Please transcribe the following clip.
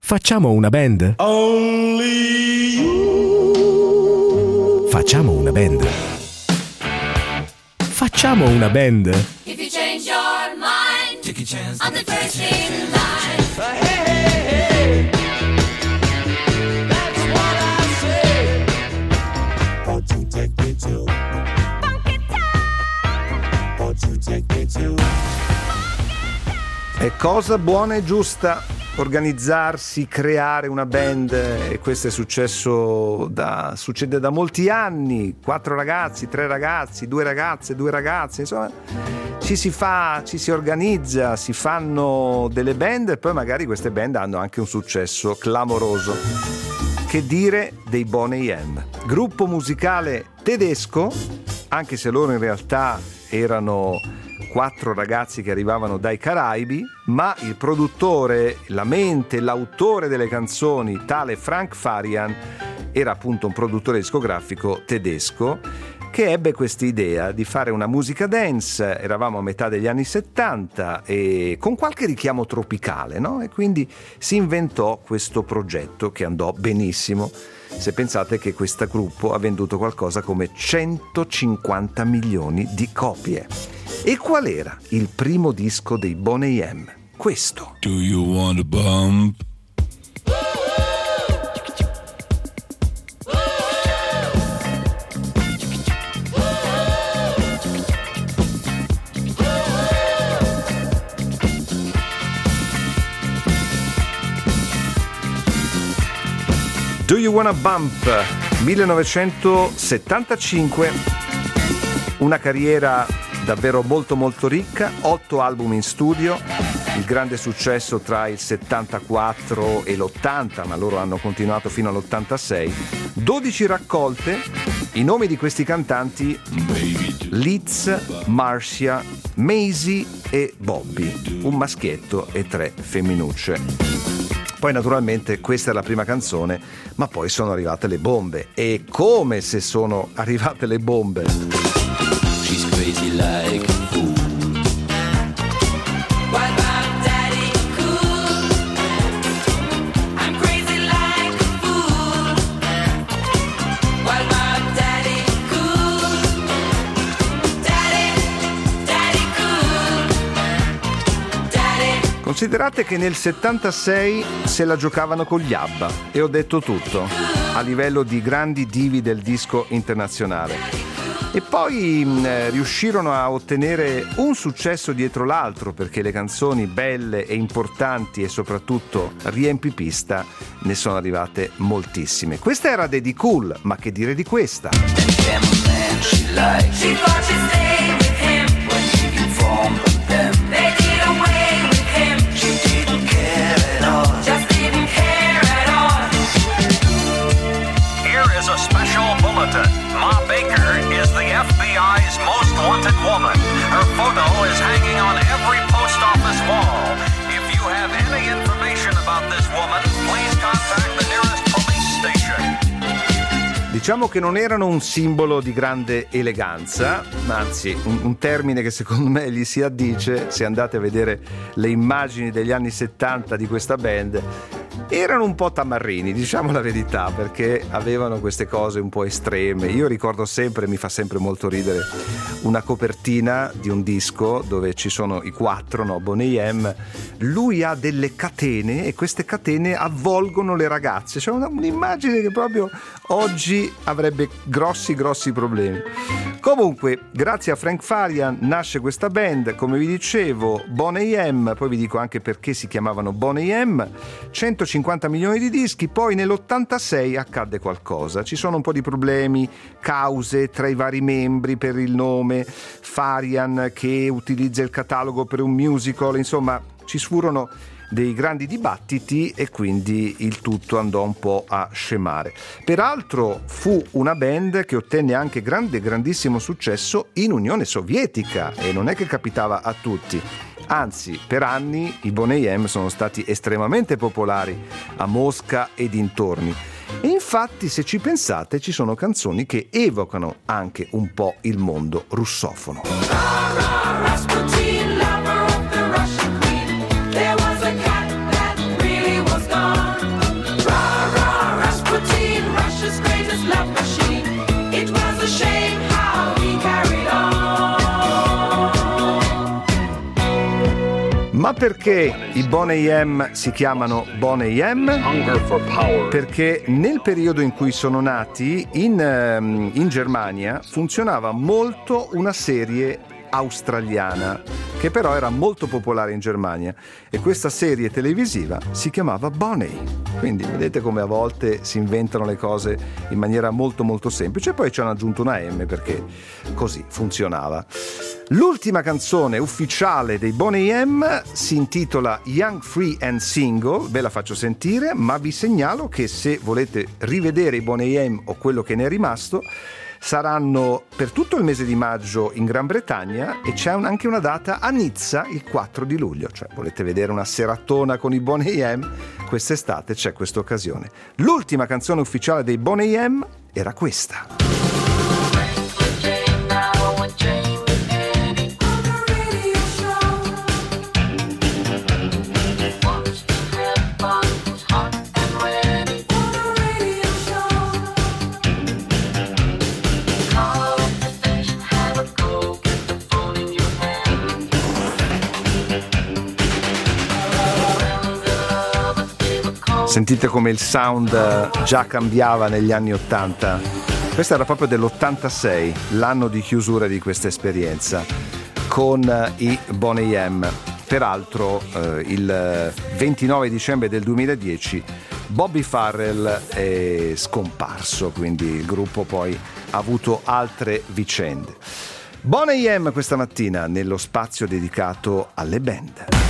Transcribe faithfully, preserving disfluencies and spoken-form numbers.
Facciamo una band? Only you. Facciamo una band. Facciamo una band. If you change your mind, take a chance on the first in line. Uh, hey, hey, hey. That's what I say. Won't you take me to Funky Town? Won't you take me to È cosa buona e giusta organizzarsi, creare una band, e questo è successo da, succede da molti anni. Quattro ragazzi, tre ragazzi, due ragazze, due ragazze, insomma ci si fa, ci si organizza, si fanno delle band e poi magari queste band hanno anche un successo clamoroso. Che dire dei Boney M, gruppo musicale tedesco, anche se loro in realtà erano quattro ragazzi che arrivavano dai Caraibi, ma il produttore, la mente, l'autore delle canzoni, tale Frank Farian, era appunto un produttore discografico tedesco che ebbe questa idea di fare una musica dance. Eravamo a metà degli anni settanta e con qualche richiamo tropicale, no? E quindi si inventò questo progetto che andò benissimo. Se pensate che questo gruppo ha venduto qualcosa come centocinquanta milioni di copie. E qual era il primo disco dei Boney M? Questo. Do you want a bump? Do You Wanna Bump? millenovecentosettantacinque, una carriera davvero molto molto ricca, otto album in studio, il grande successo tra il settantaquattro e l'ottanta, ma loro hanno continuato fino all'ottantasei, dodici raccolte, i nomi di questi cantanti: Liz, Marcia, Maisie e Bobby, un maschietto e tre femminucce. Poi naturalmente questa è la prima canzone, ma poi sono arrivate le bombe. E come se sono arrivate le bombe! She's crazy like a fool. What about Daddy Cool? I'm crazy like a fool. What about Daddy Cool? Daddy, Daddy Cool. Daddy. Considerate che nel settantasei se la giocavano con gli ABBA, e ho detto tutto, a livello di grandi divi del disco internazionale. E poi mh, riuscirono a ottenere un successo dietro l'altro, perché le canzoni belle e importanti e soprattutto riempipista ne sono arrivate moltissime. Questa era Daddy Cool, ma che dire di questa? She thought she'd stay with him when she informed them. They did away with him. She didn't care at all. Just didn't care at all. Here is a special bulletin. Ma Baker is the F B I's most wanted woman. Her photo is hanging on every post office wall. If you have any information about this woman, please contact the nearest police station. Diciamo che non erano un simbolo di grande eleganza, anzi un, un termine che secondo me gli si addice. Se andate a vedere le immagini degli anni settanta di questa band, erano un po' tamarrini, diciamo la verità, perché avevano queste cose un po' estreme. Io ricordo sempre, mi fa sempre molto ridere, una copertina di un disco dove ci sono i quattro, no, Boney M. Lui ha delle catene e queste catene avvolgono le ragazze. C'è una, un'immagine che proprio oggi avrebbe grossi grossi problemi. Comunque, grazie a Frank Farian nasce questa band, come vi dicevo, Boney M. Poi vi dico anche perché si chiamavano Boney M. centocinquanta milioni di dischi. Poi nell'ottantasei accadde qualcosa, ci sono un po' di problemi, cause tra i vari membri per il nome, Farian che utilizza il catalogo per un musical, insomma ci furono dei grandi dibattiti e quindi il tutto andò un po' a scemare. Peraltro fu una band che ottenne anche grande grandissimo successo in Unione Sovietica, e non è che capitava a tutti. Anzi, per anni i Boney M sono stati estremamente popolari a Mosca e dintorni. E infatti, se ci pensate, ci sono canzoni che evocano anche un po' il mondo russofono. Rasputin, lover of the Russian queen. There was a cat that really was gone. Rah, rah, Rasputin, Russia's greatest love machine. It was a shame how he carried on. Ma perché i Boney M si chiamano Boney M? Perché nel periodo in cui sono nati, in, ehm, in Germania funzionava molto una serie australiana che però era molto popolare in Germania, e questa serie televisiva si chiamava Boney. Quindi vedete come a volte si inventano le cose in maniera molto molto semplice, e poi ci hanno aggiunto una M perché così funzionava. L'ultima canzone ufficiale dei Boney M si intitola Young, Free and Single, ve la faccio sentire, ma vi segnalo che se volete rivedere i Boney M o quello che ne è rimasto, saranno per tutto il mese di maggio in Gran Bretagna, e c'è un, anche una data a Nizza il quattro di luglio, cioè volete vedere una seratona con i Boney M, quest'estate c'è questa occasione. L'ultima canzone ufficiale dei Boney M era questa. Sentite come il sound già cambiava negli anni ottanta. Questa era proprio dell'ottantasei, l'anno di chiusura di questa esperienza con i Boney M. Peraltro eh, il ventinove dicembre del duemiladieci Bobby Farrell è scomparso, quindi il gruppo poi ha avuto altre vicende. Boney M questa mattina nello spazio dedicato alle band.